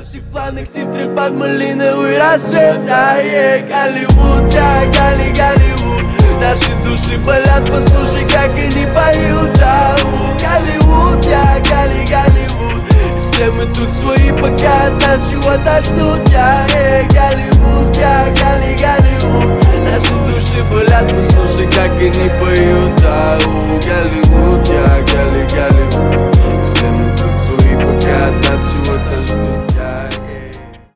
наших планах титры под малиновый рассвет. Голливуд, Голливуд. Наши души болят, послушай, как они поют. Голливуд, Голливуд. И все мы тут свои, пока от нас чего-то ждут. Голливуд, Голливуд. Наши души болят, послушай, как они поют.